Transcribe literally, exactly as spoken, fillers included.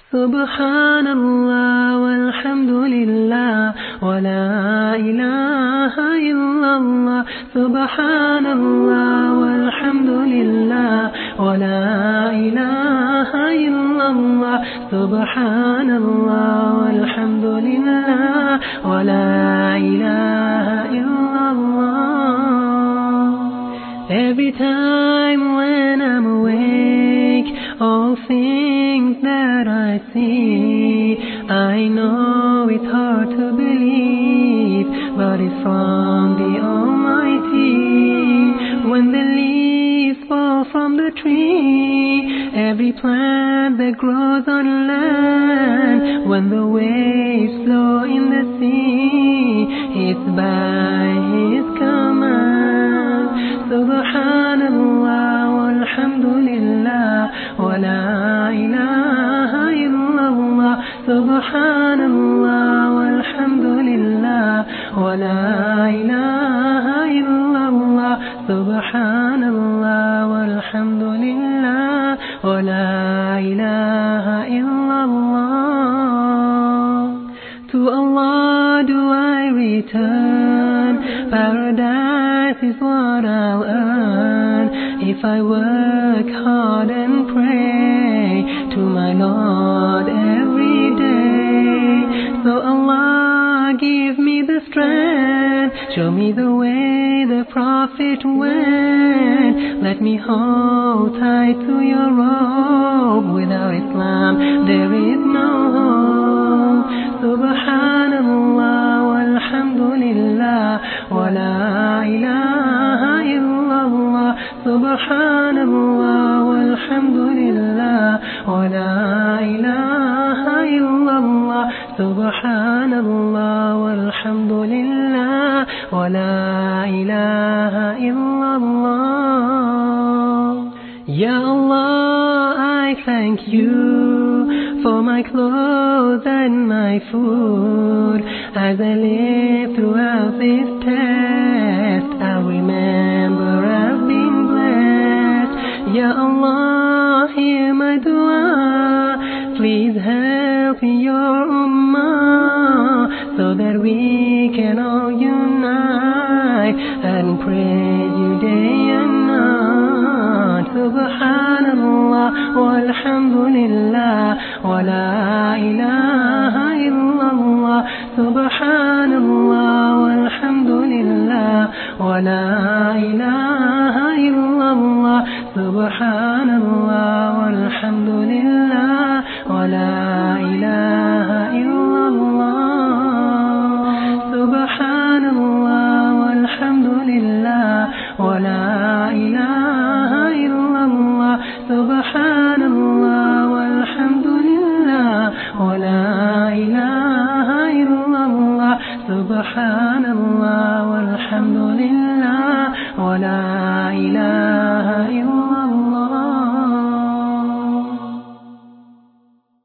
Subhanallah walhamdulillah wa la ilaha illallah. Subhanallah walhamdulillah wa la ilaha illallah. Subhanallah walhamdulillah wa la ilaha illallah. Every time when I'm awake, all things that I see, I know it's hard to believe, but it's from the Almighty. When the leaves fall from the tree, every plant that grows on land, when the waves flow in the sea, it's by His command. Subhanallah walhamdulillah wa la ilaha illallah. Subhanallah walhamdulillah wa la ilaha illallah. Subhanallah walhamdulillah wa la ilaha illallah. To Allah do I return, paradise is what I'll earn if I work hard and pray to my Lord every day. So Allah give me the strength, show me the way the Prophet went. Let me hold tight to your robe. Without Islam there is no hope. Subhanallah walhamdulillah wa la ilaha illallah. Subhanallah walhamdulillah wa la ilaha illallah. Subhanallah walhamdulillah wa la ilaha illallah. Ya Allah, I thank you for my clothes and my food. As I live throughout this test, I'll remember I've been blessed. Ya Allah, hear my dua. Please help your ummah so that we can all unite and praise you day and night. Subhanallah walhamdulillah wa la ilaha illallah. Subhanallah walhamdulillah wa la ilaha illallah. Subhanallah walhamdulillah wa la ilaha illallah. Subhanallah walhamdulillah wa la ilaha illallah. Subhanallah walhamdulillah wa la ilaha illallah. Subhanallah walhamdulillah wa la ilaha illallah.